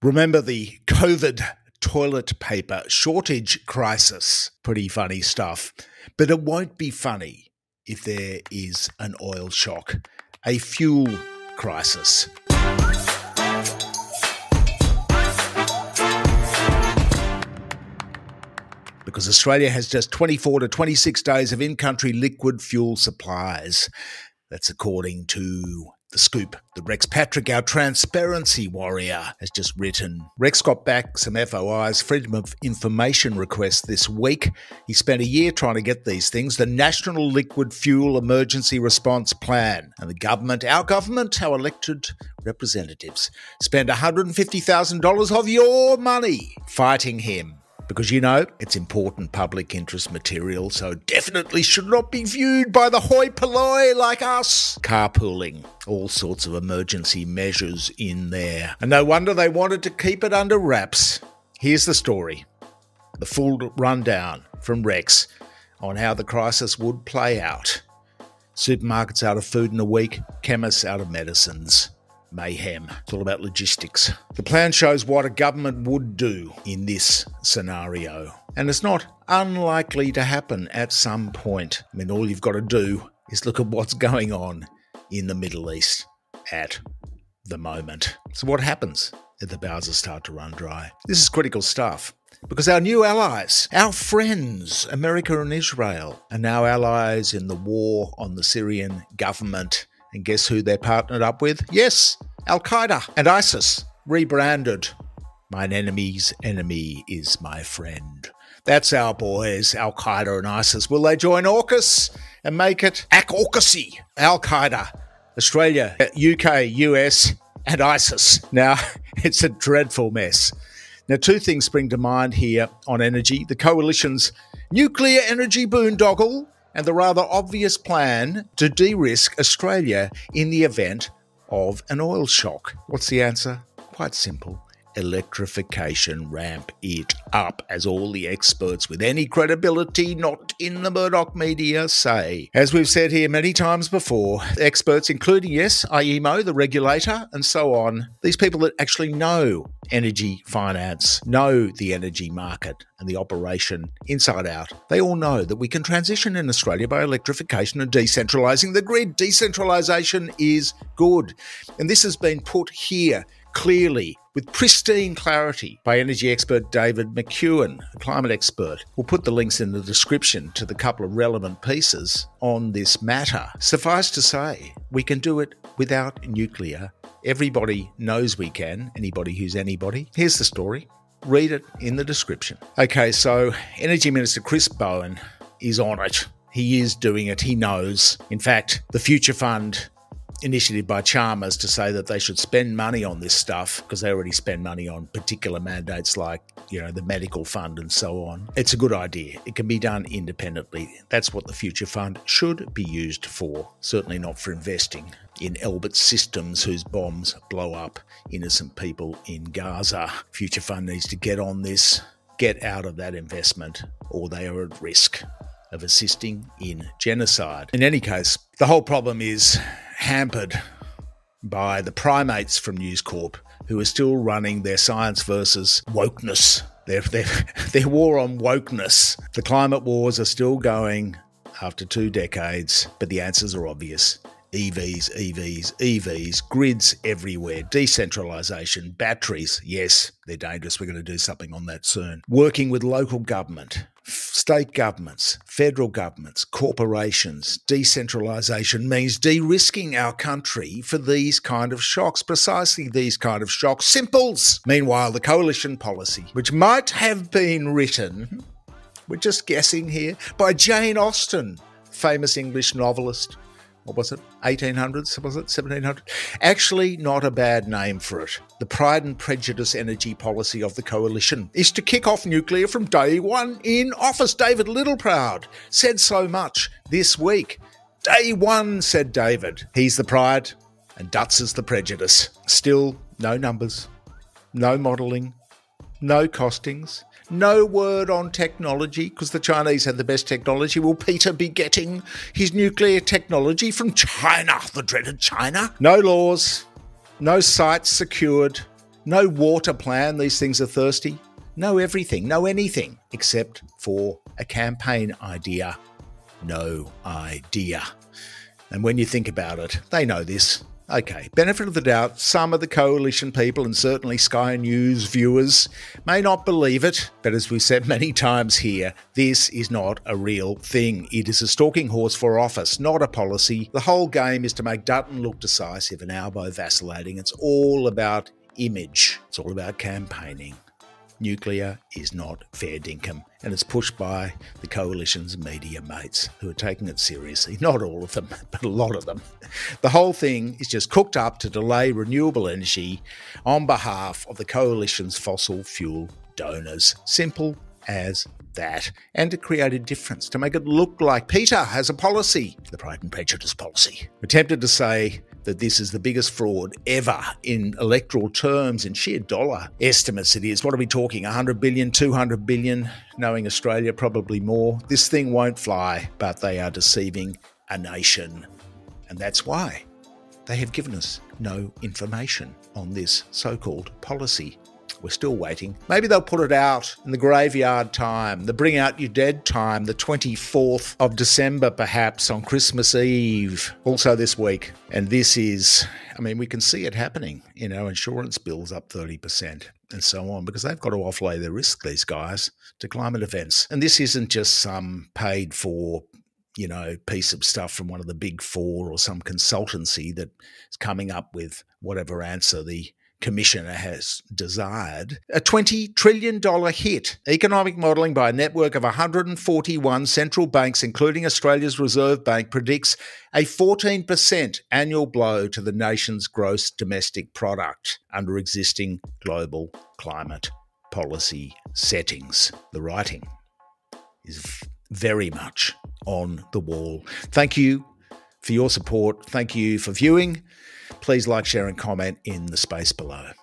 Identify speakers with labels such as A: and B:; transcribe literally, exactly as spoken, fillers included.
A: Remember the COVID toilet paper shortage crisis? Pretty funny stuff. But it won't be funny if there is an oil shock, a fuel crisis. Because Australia has just twenty-four to twenty-six days of in-country liquid fuel supplies. That's according to The Scoop. The Rex Patrick, our transparency warrior, has just written. Rex got back some F O Is, Freedom of Information requests this week. He spent a year trying to get these things, the National Liquid Fuel Emergency Response Plan. And the government, our government, our elected representatives, spent one hundred fifty thousand dollars of your money fighting him. Because, you know, it's important public interest material, so definitely should not be viewed by the hoi polloi like us. Carpooling, all sorts of emergency measures in there. And no wonder they wanted to keep it under wraps. Here's the story. The full rundown from Rex on how the crisis would play out. Supermarkets out of food in a week, chemists out of medicines. Mayhem. It's all about logistics. The plan shows what a government would do in this scenario. And it's not unlikely to happen at some point. I mean, all you've got to do is look at what's going on in the Middle East at the moment. So what happens if the bowsers start to run dry? This is critical stuff. Because our new allies, our friends, America and Israel, are now allies in the war on the Syrian government. And guess who they're partnered up with? Yes, Al-Qaeda and ISIS, rebranded. Mine enemy's enemy is my friend. That's our boys, Al-Qaeda and ISIS. Will they join AUKUS and make it AUKUSy? Al-Qaeda, Australia, U K, U S, and ISIS. Now, it's a dreadful mess. Now, two things spring to mind here on energy. The coalition's nuclear energy boondoggle and the rather obvious plan to de-risk Australia in the event of an oil shock. What's the answer? Quite simple. Electrification, ramp it up, as all the experts with any credibility not in the Murdoch media say. As we've said here many times before, experts including, yes, I E M O, the regulator, and so on, these people that actually know energy finance, know the energy market and the operation inside out, they all know that we can transition in Australia by electrification and decentralising the grid. Decentralisation is good. And this has been put here clearly, with pristine clarity, by energy expert David McEwen, a climate expert. We'll put the links in the description to the couple of relevant pieces on this matter. Suffice to say, we can do it without nuclear. Everybody knows we can, anybody who's anybody. Here's the story. Read it in the description. Okay, so Energy Minister Chris Bowen is on it. He is doing it. He knows. In fact, the Future Fund initiative by Chalmers to say that they should spend money on this stuff because they already spend money on particular mandates like, you know, the medical fund and so on. It's a good idea. It can be done independently. That's what the Future Fund should be used for. Certainly not for investing in Elbit Systems whose bombs blow up innocent people in Gaza. Future Fund needs to get on this, get out of that investment, or they are at risk of assisting in genocide. In any case, the whole problem is hampered by the primates from News Corp who are still running their science versus wokeness, their, their, their war on wokeness. The climate wars are still going after two decades, but the answers are obvious. E Vs, E Vs, E Vs, grids everywhere, decentralisation, batteries. Yes, they're dangerous. We're going to do something on that soon. Working with local government, state governments, federal governments, corporations. Decentralisation means de-risking our country for these kind of shocks, precisely these kind of shocks. Simples. Meanwhile, the coalition policy, which might have been written, we're just guessing here, by Jane Austen, famous English novelist. What was it? eighteen hundreds? Was it? seventeen hundred? Actually, not a bad name for it. The Pride and Prejudice energy policy of the coalition is to kick off nuclear from day one in office. David Littleproud said so much this week. Day one, said David. He's the pride and Dutz is the prejudice. Still, no numbers, no modelling, no costings. No word on technology, because the Chinese have the best technology. Will Peter be getting his nuclear technology from China, the dreaded China? No laws, no sites secured, No water plan, these things are thirsty. No everything, no anything, except for a campaign idea. No idea. And when you think about it, they know this. Okay, benefit of the doubt, some of the coalition people and certainly Sky News viewers may not believe it, but as we've said many times here, this is not a real thing. It is a stalking horse for office, not a policy. The whole game is to make Dutton look decisive and Albo vacillating. It's all about image. It's all about campaigning. Nuclear is not fair dinkum, and it's pushed by the coalition's media mates who are taking it seriously. Not all of them, but a lot of them. The whole thing is just cooked up to delay renewable energy on behalf of the coalition's fossil fuel donors. Simple as that. And to create a difference, to make it look like Peter has a policy, the Pride and Prejudice policy. We're tempted to say that this is the biggest fraud ever in electoral terms, in sheer dollar estimates it is. What are we talking, one hundred billion, two hundred billion? Knowing Australia, probably more. This thing won't fly, but they are deceiving a nation. And that's why they have given us no information on this so-called policy. We're still waiting. Maybe they'll put it out in the graveyard time, the bring out your dead time, the twenty-fourth of December, perhaps, on Christmas Eve, also this week. And this is, I mean, we can see it happening. You know, insurance bills up thirty percent and so on, because they've got to offlay their risk, these guys, to climate events. And this isn't just some paid for, you know, piece of stuff from one of the big four or some consultancy that is coming up with whatever answer the Commissioner has desired. A twenty trillion dollars hit. Economic modelling by a network of one hundred forty-one central banks, including Australia's Reserve Bank, predicts a fourteen percent annual blow to the nation's gross domestic product under existing global climate policy settings. The writing is very much on the wall. Thank you for your support. Thank you for viewing. Please like, share and comment in the space below.